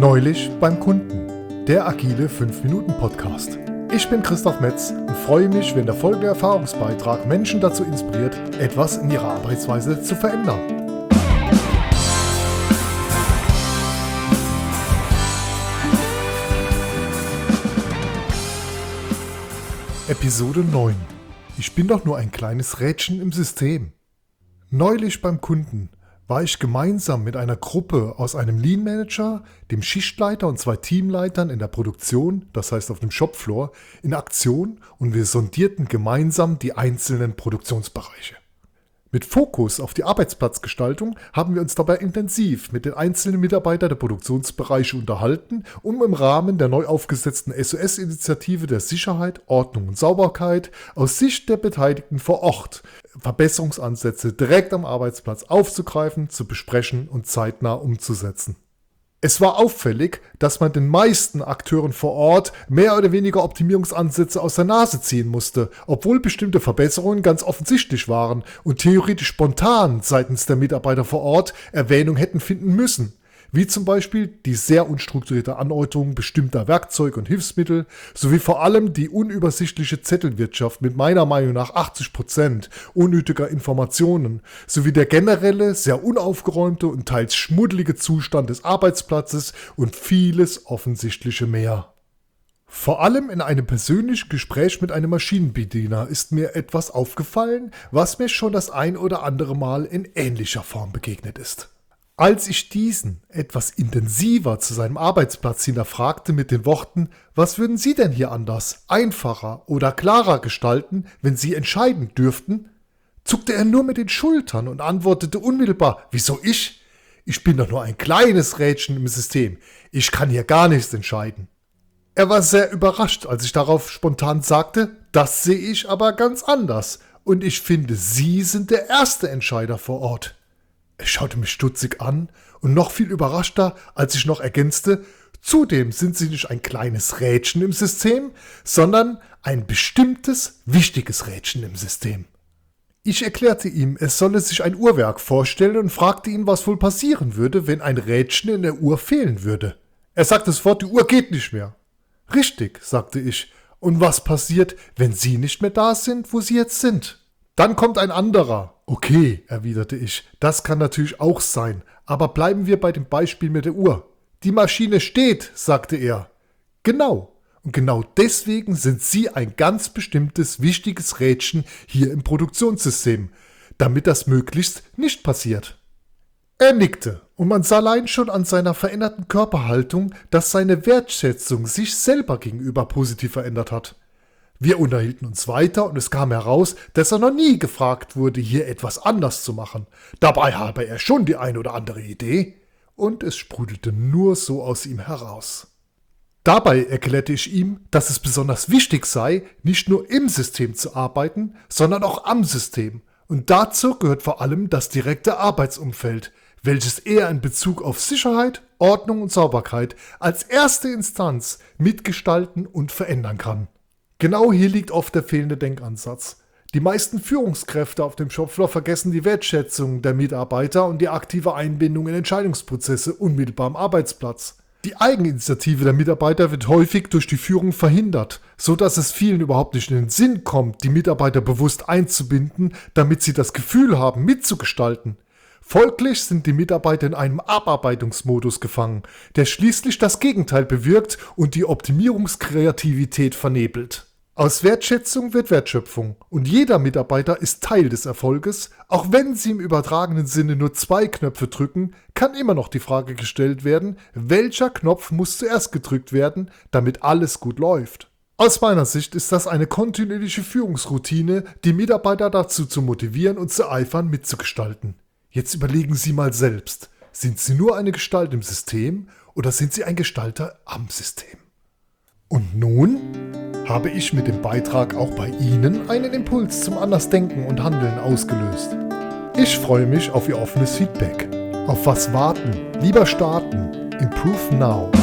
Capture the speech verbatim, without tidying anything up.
Neulich beim Kunden, der agile fünf Minuten Podcast. Ich bin Christoph Metz und freue mich, wenn der folgende Erfahrungsbeitrag Menschen dazu inspiriert, etwas in ihrer Arbeitsweise zu verändern. Episode neun. Ich bin doch nur ein kleines Rädchen im System. Neulich beim Kunden war ich gemeinsam mit einer Gruppe aus einem Lean Manager, dem Schichtleiter und zwei Teamleitern in der Produktion, das heißt auf dem Shopfloor, in Aktion und wir sondierten gemeinsam die einzelnen Produktionsbereiche. Mit Fokus auf die Arbeitsplatzgestaltung haben wir uns dabei intensiv mit den einzelnen Mitarbeitern der Produktionsbereiche unterhalten, um im Rahmen der neu aufgesetzten S O S-Initiative der Sicherheit, Ordnung und Sauberkeit aus Sicht der Beteiligten vor Ort Verbesserungsansätze direkt am Arbeitsplatz aufzugreifen, zu besprechen und zeitnah umzusetzen. Es war auffällig, dass man den meisten Akteuren vor Ort mehr oder weniger Optimierungsansätze aus der Nase ziehen musste, obwohl bestimmte Verbesserungen ganz offensichtlich waren und theoretisch spontan seitens der Mitarbeiter vor Ort Erwähnung hätten finden müssen. Wie zum Beispiel die sehr unstrukturierte Anordnung bestimmter Werkzeuge und Hilfsmittel sowie vor allem die unübersichtliche Zettelwirtschaft mit meiner Meinung nach achtzig Prozent unnötiger Informationen sowie der generelle, sehr unaufgeräumte und teils schmuddelige Zustand des Arbeitsplatzes und vieles offensichtliche mehr. Vor allem in einem persönlichen Gespräch mit einem Maschinenbediener ist mir etwas aufgefallen, was mir schon das ein oder andere Mal in ähnlicher Form begegnet ist. Als ich diesen etwas intensiver zu seinem Arbeitsplatz hinterfragte mit den Worten, was würden Sie denn hier anders, einfacher oder klarer gestalten, wenn Sie entscheiden dürften, zuckte er nur mit den Schultern und antwortete unmittelbar, wieso ich? Ich bin doch nur ein kleines Rädchen im System, ich kann hier gar nichts entscheiden. Er war sehr überrascht, als ich darauf spontan sagte, das sehe ich aber ganz anders und ich finde, Sie sind der erste Entscheider vor Ort. Er schaute mich stutzig an und noch viel überraschter, als ich noch ergänzte, zudem sind Sie nicht ein kleines Rädchen im System, sondern ein bestimmtes, wichtiges Rädchen im System. Ich erklärte ihm, es solle sich ein Uhrwerk vorstellen und fragte ihn, was wohl passieren würde, wenn ein Rädchen in der Uhr fehlen würde. Er sagte sofort, die Uhr geht nicht mehr. Richtig, sagte ich. Und was passiert, wenn Sie nicht mehr da sind, wo Sie jetzt sind? Dann kommt ein anderer. Okay, erwiderte ich, das kann natürlich auch sein, aber bleiben wir bei dem Beispiel mit der Uhr. Die Maschine steht, sagte er. Genau, und genau deswegen sind Sie ein ganz bestimmtes, wichtiges Rädchen hier im Produktionssystem, damit das möglichst nicht passiert. Er nickte, und man sah allein schon an seiner veränderten Körperhaltung, dass seine Wertschätzung sich selber gegenüber positiv verändert hat. Wir unterhielten uns weiter und es kam heraus, dass er noch nie gefragt wurde, hier etwas anders zu machen. Dabei habe er schon die eine oder andere Idee und es sprudelte nur so aus ihm heraus. Dabei erklärte ich ihm, dass es besonders wichtig sei, nicht nur im System zu arbeiten, sondern auch am System. Und dazu gehört vor allem das direkte Arbeitsumfeld, welches er in Bezug auf Sicherheit, Ordnung und Sauberkeit als erste Instanz mitgestalten und verändern kann. Genau hier liegt oft der fehlende Denkansatz. Die meisten Führungskräfte auf dem Shopfloor vergessen die Wertschätzung der Mitarbeiter und die aktive Einbindung in Entscheidungsprozesse unmittelbar am Arbeitsplatz. Die Eigeninitiative der Mitarbeiter wird häufig durch die Führung verhindert, so dass es vielen überhaupt nicht in den Sinn kommt, die Mitarbeiter bewusst einzubinden, damit sie das Gefühl haben, mitzugestalten. Folglich sind die Mitarbeiter in einem Abarbeitungsmodus gefangen, der schließlich das Gegenteil bewirkt und die Optimierungskreativität vernebelt. Aus Wertschätzung wird Wertschöpfung und jeder Mitarbeiter ist Teil des Erfolges, auch wenn sie im übertragenen Sinne nur zwei Knöpfe drücken, kann immer noch die Frage gestellt werden, welcher Knopf muss zuerst gedrückt werden, damit alles gut läuft. Aus meiner Sicht ist das eine kontinuierliche Führungsroutine, die Mitarbeiter dazu zu motivieren und zu eifern, mitzugestalten. Jetzt überlegen Sie mal selbst, sind Sie nur eine Gestalt im System oder sind Sie ein Gestalter am System? Und nun habe ich mit dem Beitrag auch bei Ihnen einen Impuls zum Andersdenken und Handeln ausgelöst. Ich freue mich auf Ihr offenes Feedback. Auf was warten? Lieber starten. Improve now.